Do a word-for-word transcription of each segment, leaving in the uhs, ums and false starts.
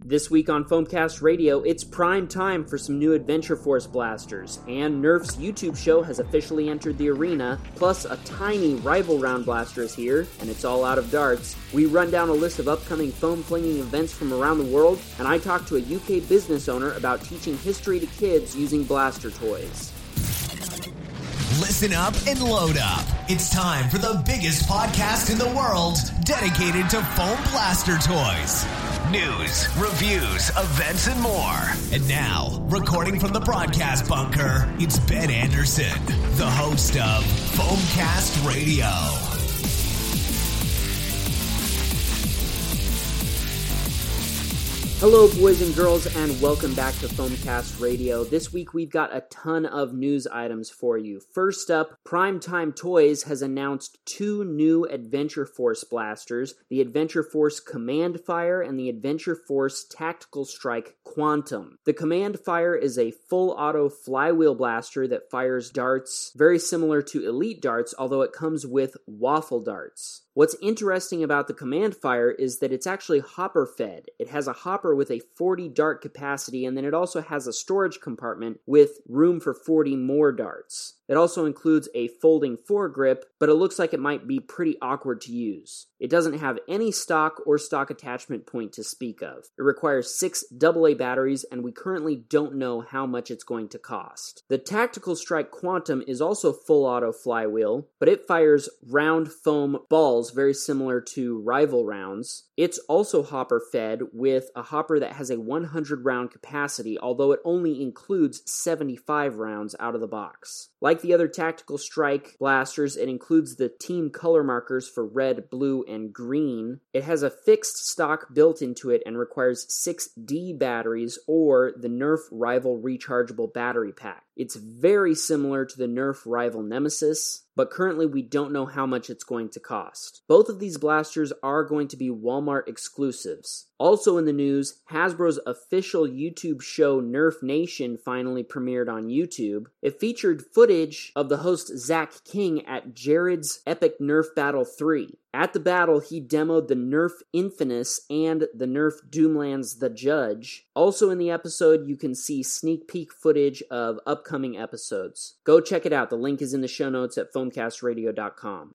This week on Foamcast Radio, it's prime time for some new Adventure Force blasters, and Nerf's YouTube show has officially entered the arena, plus a tiny rival round blaster is here, and it's all out of darts. We run down a list of upcoming foam flinging events from around the world, and I talk to a U K business owner about teaching history to kids using blaster toys. Listen up and load up. It's time for the biggest podcast in the world dedicated to foam blaster toys. News, reviews, events, and more. And now, recording from the broadcast bunker, it's Ben Anderson, the host of Foamcast Radio. Hello, boys and girls, and welcome back to Foamcast Radio. This week, we've got a ton of news items for you. First up, Primetime Toys has announced two new Adventure Force blasters, the Adventure Force Command Fire and the Adventure Force Tactical Strike Quantum. The Command Fire is a full-auto flywheel blaster that fires darts very similar to Elite darts, although it comes with waffle darts. What's interesting about the Command Fire is that it's actually hopper-fed. It has a hopper with a forty dart capacity, and then it also has a storage compartment with room for forty more darts. It also includes a folding foregrip, but it looks like it might be pretty awkward to use. It doesn't have any stock or stock attachment point to speak of. It requires six double A batteries, and we currently don't know how much it's going to cost. The Tactical Strike Quantum is also full auto flywheel, but it fires round foam balls very similar to rival rounds. It's also hopper fed with a hopper that has a one hundred round capacity, although it only includes seventy-five rounds out of the box. Like the other Tactical Strike blasters, it includes the team color markers for red, blue, and green. It has a fixed stock built into it and requires six D batteries or the Nerf Rival rechargeable battery pack. It's very similar to the Nerf Rival Nemesis, but currently we don't know how much it's going to cost. Both of these blasters are going to be Walmart exclusives. Also in the news, Hasbro's official YouTube show Nerf Nation finally premiered on YouTube. It featured footage of the host Zach King at Jared's Epic Nerf Battle three. At the battle, he demoed the Nerf Infinus and the Nerf Doomlands The Judge. Also in the episode, you can see sneak peek footage of upcoming episodes. Go check it out. The link is in the show notes at foamcast radio dot com.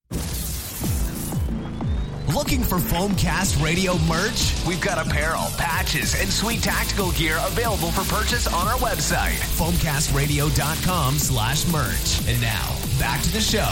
Looking for Foamcast Radio merch? We've got apparel, patches, and sweet tactical gear available for purchase on our website, foamcast radio dot com slash merch. And now, back to the show.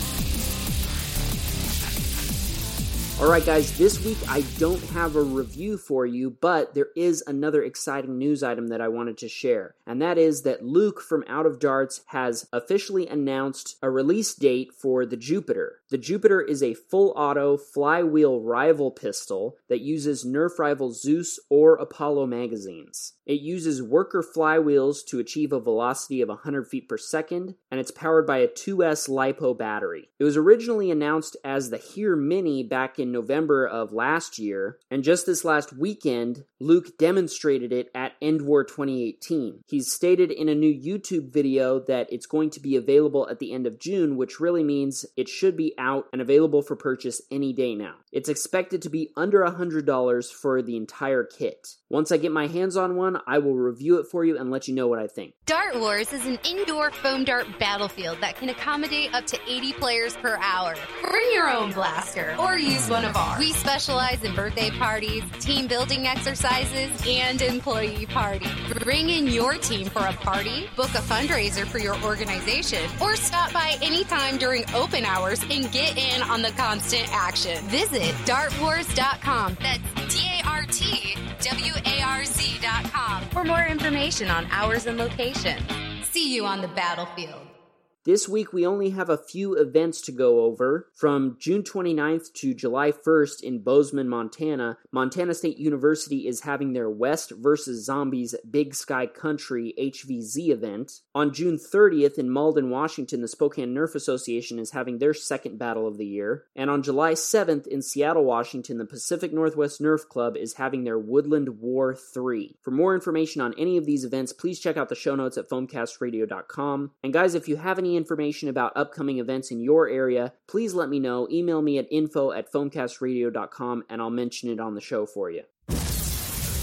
Alright guys, this week I don't have a review for you, but there is another exciting news item that I wanted to share, and that is that Luke from Out of Darts has officially announced a release date for the Jupiter. The Jupiter is a full-auto flywheel rival pistol that uses Nerf Rival Zeus or Apollo magazines. It uses worker flywheels to achieve a velocity of one hundred feet per second, and it's powered by a two S LiPo battery. It was originally announced as the Here Mini back in November of last year, and just this last weekend, Luke demonstrated it at End War twenty eighteen. He's stated in a new YouTube video that it's going to be available at the end of June, which really means it should be out and available for purchase any day now. It's expected to be under one hundred dollars for the entire kit. Once I get my hands on one, I will review it for you and let you know what I think. Dart Wars is an indoor foam dart battlefield that can accommodate up to eighty players per hour. Bring your own blaster or use one of ours. We specialize in birthday parties, team building exercises, and employee parties. Bring in your team for a party, book a fundraiser for your organization, or stop by anytime during open hours and get in on the constant action. Visit dart wars dot com. That's D A R T W A R Z dot com for more information on hours and location. See you on the battlefield. This week, we only have a few events to go over. From June twenty-ninth to July first in Bozeman, Montana, Montana State University is having their West versus Zombies Big Sky Country H V Z event. On June thirtieth in Malden, Washington, the Spokane Nerf Association is having their second battle of the year. And on July seventh in Seattle, Washington, the Pacific Northwest Nerf Club is having their Woodland War three. For more information on any of these events, please check out the show notes at foamcast radio dot com. And guys, if you have any information about upcoming events in your area, please let me know. Email me at info at foamcast radio dot com and I'll mention it on the show for you.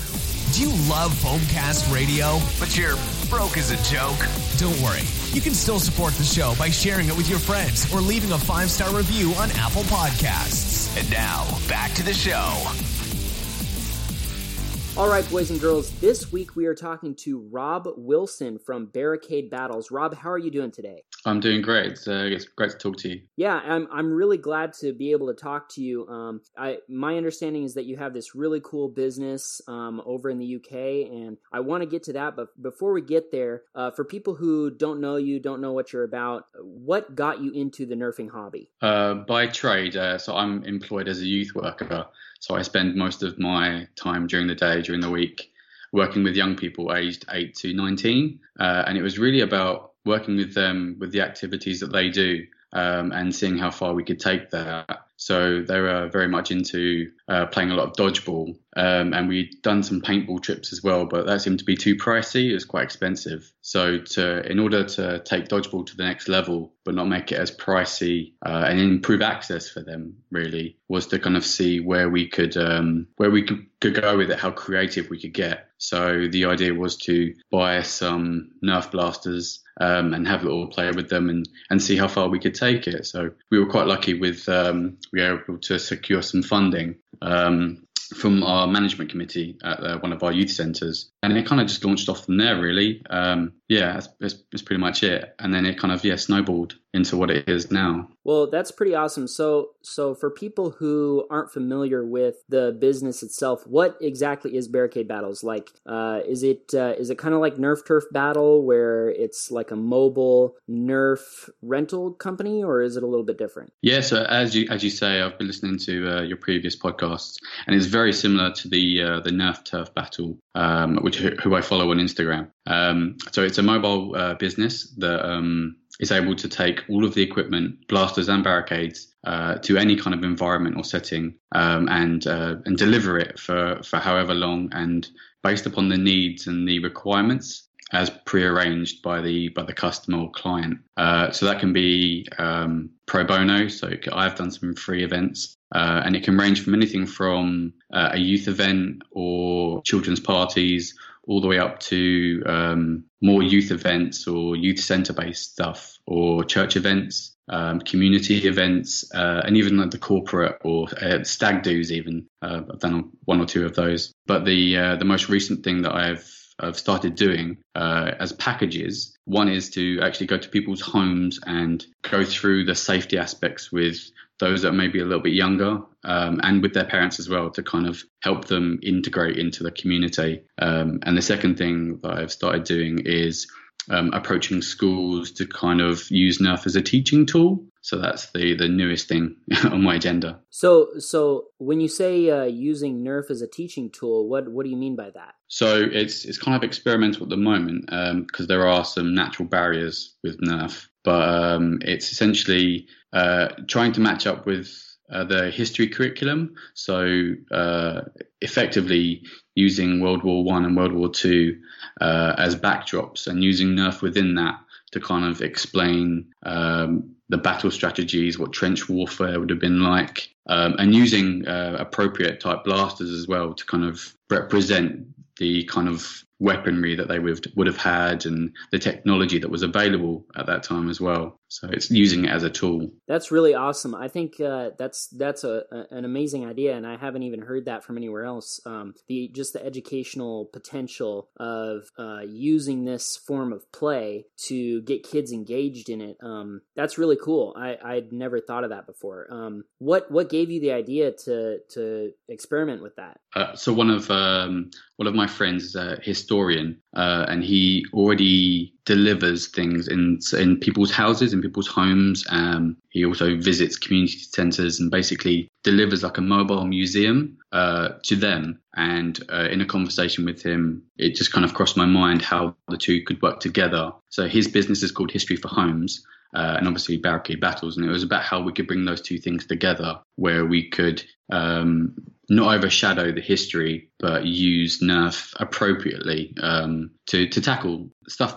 Do you love Foamcast Radio, but you're broke as a joke? Don't worry. You can still support the show by sharing it with your friends or leaving a five-star review on Apple Podcasts. And now, back to the show. All right, boys and girls, this week we are talking to Rob Wilson from Barricade Battles. Rob, how are you doing today? I'm doing great. It's, uh, it's great to talk to you. Yeah, I'm I'm really glad to be able to talk to you. Um, I my understanding is that you have this really cool business um, over in the U K, and I want to get to that. But before we get there, uh, for people who don't know you, don't know what you're about, what got you into the nerfing hobby? Uh, by trade, uh, so I'm employed as a youth worker. So I spend most of my time during the day, during the week, working with young people aged eight to nineteen. Uh, and it was really about working with them with the activities that they do um, and seeing how far we could take that. So they were very much into uh, playing a lot of dodgeball. Um, and we'd done some paintball trips as well, but that seemed to be too pricey. It was quite expensive. So to in order to take dodgeball to the next level, but not make it as pricey uh, and improve access for them, really, was to kind of see where we could um, where we could, could go with it, how creative we could get. So the idea was to buy some Nerf blasters um, and have a little play with them and, and see how far we could take it. So we were quite lucky with um, we were able to secure some funding um, from our management committee at uh, one of our youth centres. And it kind of just launched off from there, really. Um, yeah, that's, that's, that's pretty much it. And then it kind of, yeah, snowballed into what it is now. Well, that's pretty awesome. So so for people who aren't familiar with the business itself, what exactly is Barricade Battles? Like, uh, is it uh, is it kind of like Nerf Turf Battle, where it's like a mobile Nerf rental company, or is it a little bit different? Yeah, so as you as you say, I've been listening to uh, your previous podcasts, and it's very similar to the uh, the Nerf Turf Battle, um, which who I follow on Instagram. Um, so it's a mobile uh, business that um, is able to take all of the equipment, blasters and barricades, uh, to any kind of environment or setting, um, and uh, and deliver it for, for however long, and based upon the needs and the requirements as prearranged by the by the customer or client. Uh, so that can be um, pro bono. So it, I've done some free events, uh, and it can range from anything from uh, a youth event or children's parties, all the way up to um, more youth events or youth centre-based stuff, or church events, um, community events, uh, and even like the corporate or uh, stag do's even. Uh, I've done one or two of those. But the uh, the most recent thing that I've I've started doing uh, as packages, one is to actually go to people's homes and go through the safety aspects with those that may be a little bit younger, um, and with their parents as well, to kind of help them integrate into the community. Um, and the second thing that I've started doing is um, approaching schools to kind of use Nerf as a teaching tool. So that's the, the newest thing on my agenda. So so when you say uh, using Nerf as a teaching tool, what what do you mean by that? So it's it's kind of experimental at the moment, because um, there are some natural barriers with Nerf. But um, it's essentially uh, trying to match up with uh, the history curriculum. So uh, effectively using World War One and World War Two uh, as backdrops, and using Nerf within that to kind of explain um, the battle strategies, what trench warfare would have been like, um, and using uh, appropriate type blasters as well to kind of represent the kind of weaponry that they would would have had and the technology that was available at that time as well. So it's using it as a tool. That's really awesome. I think uh, that's that's a, a an amazing idea, and I haven't even heard that from anywhere else. Um, the just the educational potential of uh, using this form of play to get kids engaged in it. Um, that's really cool. I I'd never thought of that before. Um, what what gave you the idea to to experiment with that? Uh, so one of um, one of my friends is a historian, uh, and he already delivers things in in people's houses, in people's homes. Um, he also visits community centres and basically delivers like a mobile museum uh, to them. And uh, in a conversation with him, it just kind of crossed my mind how the two could work together. So his business is called History for Homes, uh, and obviously Barricade Battles. And it was about how we could bring those two things together, where we could um, not overshadow the history, but use Nerf appropriately um, to, to tackle stuff that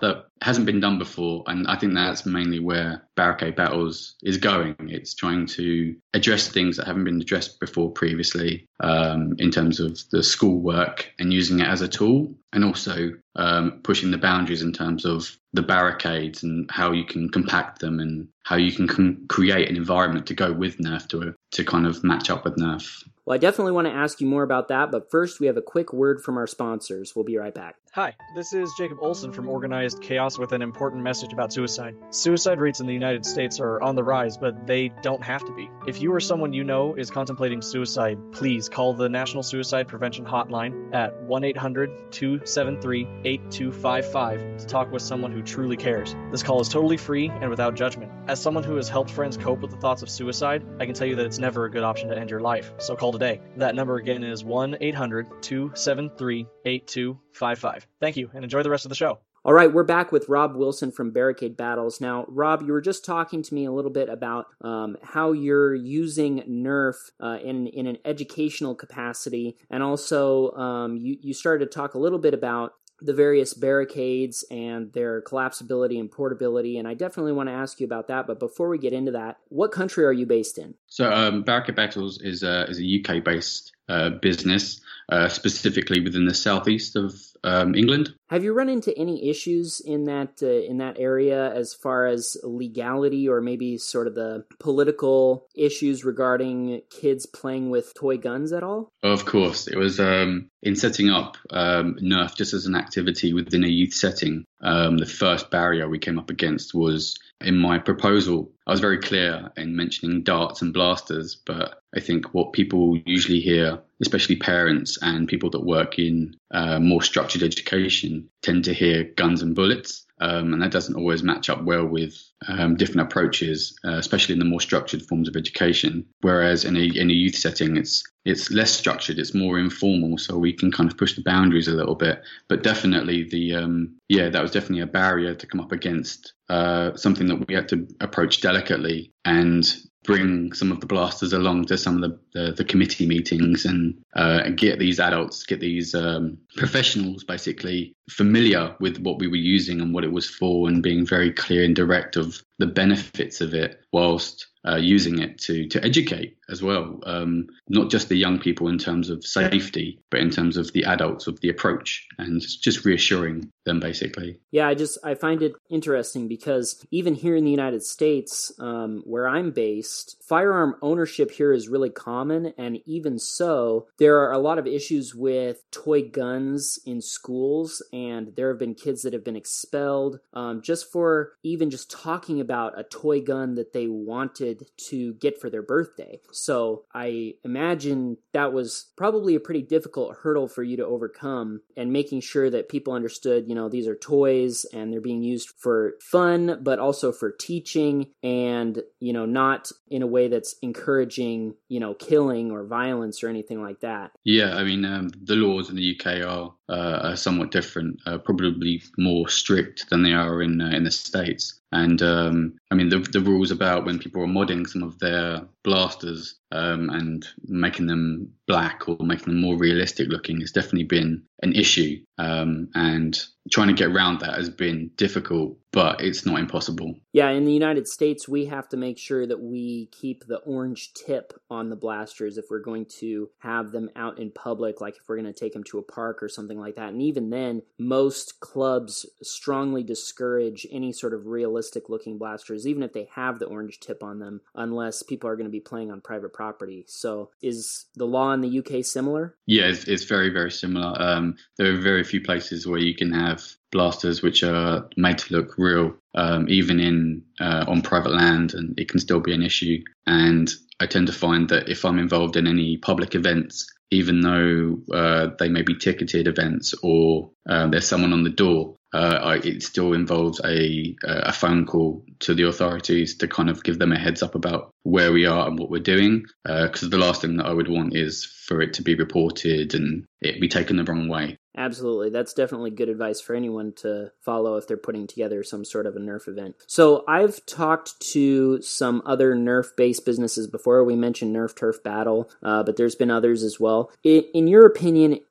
hasn't been done before, and I think that's mainly where Barricade Battles is going. It's trying to address things that haven't been addressed before previously, um, in terms of the schoolwork and using it as a tool, and also um, pushing the boundaries in terms of the barricades and how you can compact them and how you can com- create an environment to go with Nerf to to kind of match up with Nerf. Well, I definitely want to ask you more about that, but first we have a quick word from our sponsors. We'll be right back. Hi, this is Jacob Olson from Organized Chaos with an important message about suicide. Suicide rates in the United States are on the rise, but they don't have to be. If you or someone you know is contemplating suicide, please call the National Suicide Prevention Hotline at one eight hundred two seven three eight two five five to talk with someone who truly cares. This call is totally free and without judgment. As someone who has helped friends cope with the thoughts of suicide, I can tell you that it's never a good option to end your life, so call today. That number again is one eight hundred two seven three eight two five five. Thank you, and enjoy the rest of the show. All right, we're back with Rob Wilson from Barricade Battles. Now, Rob, you were just talking to me a little bit about um, how you're using Nerf uh, in in an educational capacity, and also um, you, you started to talk a little bit about the various barricades and their collapsibility and portability, and I definitely want to ask you about that. But before we get into that, what country are you based in? So um, Barricade Battles is a, is a U K-based uh, business, uh, specifically within the southeast of um, England. Have you run into any issues in that uh, in that area as far as legality or maybe sort of the political issues regarding kids playing with toy guns at all? Of course. It was um, in setting up um, Nerf just as an activity within a youth setting. Um, the first barrier we came up against was in my proposal. I was very clear in mentioning darts and blasters, but I think what people usually hear, especially parents and people that work in uh, more structured education, tend to hear guns and bullets. Um, and that doesn't always match up well with um, different approaches, uh, especially in the more structured forms of education. Whereas in a in a youth setting, it's it's less structured, it's more informal, so we can kind of push the boundaries a little bit. But definitely the um, yeah, that was definitely a barrier to come up against. Uh, something that we had to approach delicately and bring some of the blasters along to some of the, the, the committee meetings and uh, and get these adults, get these um, professionals basically familiar with what we were using and what it was for, and being very clear and direct of the benefits of it, whilst uh, using it to to educate as well, um, not just the young people in terms of safety, but in terms of the adults of the approach, and just reassuring them basically. Yeah, I just I find it interesting because even here in the United States, um, where I'm based, firearm ownership here is really common, and even so, there are a lot of issues with toy guns in schools, and there have been kids that have been expelled um, just for even just talking about a toy gun that they wanted to get for their birthday. So I imagine that was probably a pretty difficult hurdle for you to overcome, and making sure that people understood, you know, these are toys and they're being used for fun, but also for teaching, and, you know, not in a way that's encouraging, you know, killing or violence or anything like that. Yeah, I mean, um, the laws in the U K are, uh, are somewhat different, uh, probably more strict than they are in uh, in the States. And um, I mean, the the rules about when people are modding some of their blasters um, and making them black or making them more realistic looking has definitely been an issue. Um, and trying to get around that has been difficult, but it's not impossible. Yeah, in the United States, we have to make sure that we keep the orange tip on the blasters if we're going to have them out in public, like if we're going to take them to a park or something like that. And even then, most clubs strongly discourage any sort of realistic looking blasters, even if they have the orange tip on them, unless people are going to be playing on private property. So is the law in the U K similar? Yeah, it's, it's very, very similar. Um, there are very few places where you can have blasters which are made to look real, um, even in uh, on private land, and it can still be an issue. And I tend to find that if I'm involved in any public events, even though uh, they may be ticketed events or uh, there's someone on the door, uh, I, it still involves a a phone call to the authorities to kind of give them a heads up about where we are and what we're doing, because uh, the last thing that I would want is for it to be reported and it be taken the wrong way. Absolutely. That's definitely good advice for anyone to follow if they're putting together some sort of a Nerf event. So I've talked to some other Nerf-based businesses before. We mentioned Nerf Turf Battle, uh, but there's been others as well. In, in your opinion,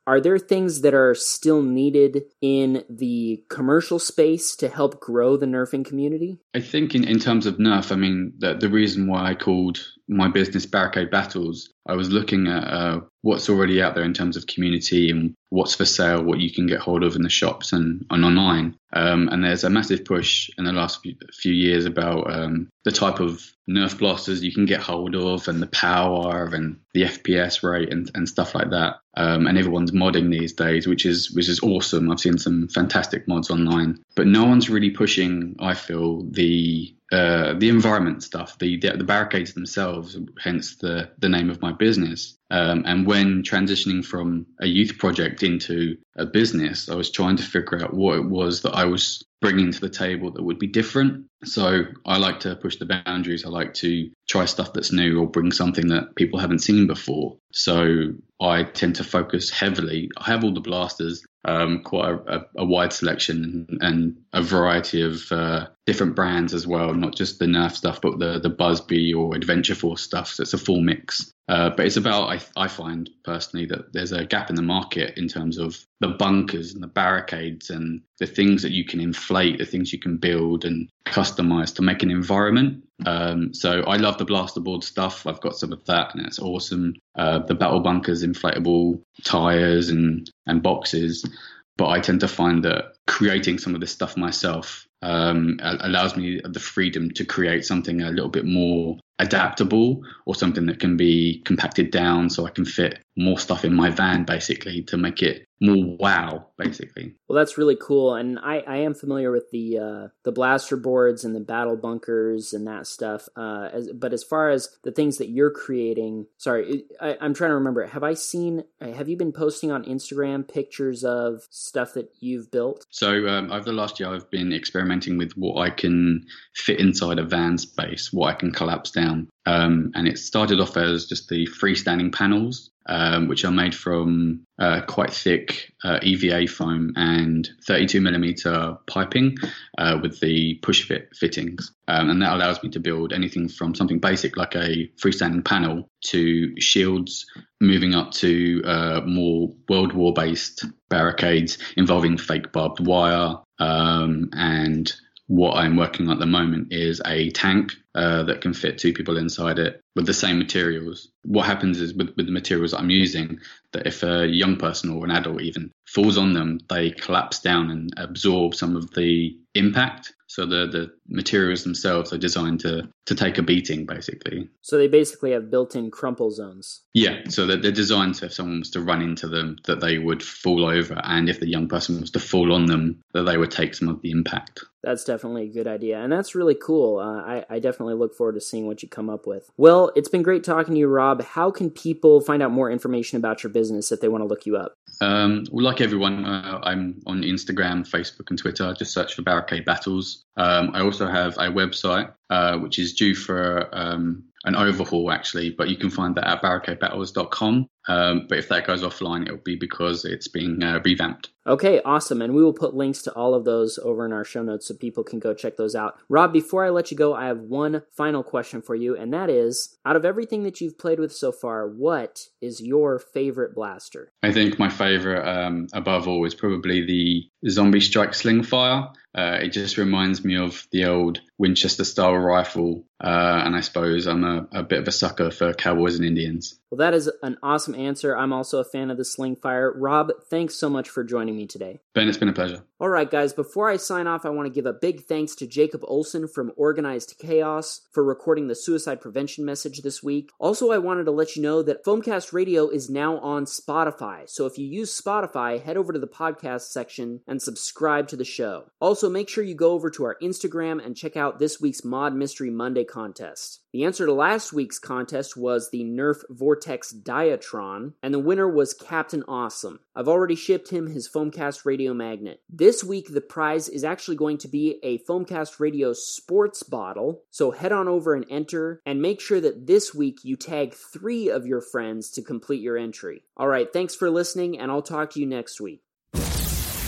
are there things that are still needed in the commercial space to help grow the nerfing community? I think in, in terms of Nerf, I mean, the, the reason why I called my business Barricade Battles, I was looking at uh, what's already out there in terms of community and what's for sale, what you can get hold of in the shops and, and online. Um, and there's a massive push in the last few, few years about um, the type of Nerf blasters you can get hold of and the power and the F P S rate and, and stuff like that. Um, and everyone's modding these days, which is which is awesome. I've seen some fantastic mods online, but no one's really pushing, I feel, the uh, the environment stuff, the, the the barricades themselves. Hence the the name of my business. Um, and when transitioning from a youth project into a business, I was trying to figure out what it was that I was bringing to the table that would be different. So I like to push the boundaries. I like to try stuff that's new or bring something that people haven't seen before. So I tend to focus heavily. I have all the blasters, um, quite a, a, a wide selection and a variety of uh, different brands as well, not just the Nerf stuff, but the, the Buzzbee or Adventure Force stuff. So it's a full mix. Uh, but it's about, I, I find personally that there's a gap in the market in terms of the bunkers and the barricades and the things that you can inflate, the things you can build and customize to make an environment. Um, so I love the blaster board stuff. I've got some of that and it's awesome. Uh, the battle bunkers, inflatable tires and, and boxes. But I tend to find that creating some of this stuff myself um, allows me the freedom to create something a little bit more adaptable or something that can be compacted down so I can fit more stuff in my van, basically, to make it more wow, basically. Well, that's really cool. And I, I am familiar with the uh, the blaster boards and the battle bunkers and that stuff. Uh, as, but as far as the things that you're creating, sorry, I, I'm trying to remember. Have I seen, have you been posting on Instagram pictures of stuff that you've built? So um, over the last year, I've been experimenting with what I can fit inside a van space, what I can collapse down. Um, and it started off as just the freestanding panels, um, which are made from uh, quite thick uh, E V A foam and thirty-two millimeter piping uh, with the push fit fittings. Um, and that allows me to build anything from something basic like a freestanding panel to shields, moving up to uh, more World War based barricades involving fake barbed wire um, and what I'm working on at the moment is a tank uh, that can fit two people inside it with the same materials. What happens is with, with the materials that I'm using, that if a young person or an adult even falls on them, they collapse down and absorb some of the impact. So the, the materials themselves are designed to, to take a beating, basically. So they basically have built-in crumple zones. Yeah, so that they're designed so if someone was to run into them, that they would fall over. And if the young person was to fall on them, that they would take some of the impact. That's definitely a good idea. And that's really cool. Uh, I, I definitely look forward to seeing what you come up with. Well, it's been great talking to you, Rob. How can people find out more information about your business if they want to look you up? Um, well, like everyone, uh, I'm on Instagram, Facebook, and Twitter. Just search for Barricade Battles. Um, I also have a website, uh, which is due for um, an overhaul, actually, but you can find that at barricade battles dot com. Um, but if that goes offline, it'll be because it's being uh, revamped. Okay, awesome. And we will put links to all of those over in our show notes so people can go check those out. Rob, before I let you go, I have one final question for you, and that is, out of everything that you've played with so far, what is your favorite blaster? I think my favorite, um, above all, is probably the Zombie Strike Slingfire. Uh, it just reminds me of the old Winchester-style rifle, uh, and I suppose I'm a, a bit of a sucker for cowboys and Indians. Well, that is an awesome answer. I'm also a fan of the Slingfire. Rob, thanks so much for joining me today. Ben, it's been a pleasure. All right, guys, before I sign off, I want to give a big thanks to Jacob Olson from Organized Chaos for recording the suicide prevention message this week. Also, I wanted to let you know that Foamcast Radio is now on Spotify. So if you use Spotify, head over to the podcast section and subscribe to the show. Also, make sure you go over to our Instagram and check out this week's Mod Mystery Monday contest. The answer to last week's contest was the Nerf Vortex Diatron, and the winner was Captain Awesome. I've already shipped him his Foamcast Radio magnet. This week, the prize is actually going to be a Foamcast Radio sports bottle, so head on over and enter, and make sure that this week you tag three of your friends to complete your entry. All right, thanks for listening, and I'll talk to you next week.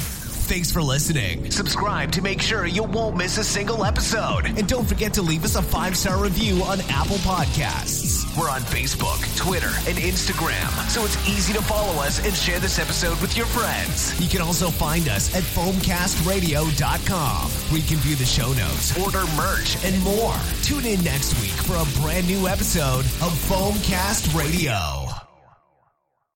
Thanks for listening. Subscribe to make sure you won't miss a single episode. And don't forget to leave us a five-star review on Apple Podcasts. We're on Facebook, Twitter, and Instagram, so it's easy to follow us and share this episode with your friends. You can also find us at foam cast radio dot com, where you can view the show notes, order merch, and more. Tune in next week for a brand new episode of Foamcast Radio.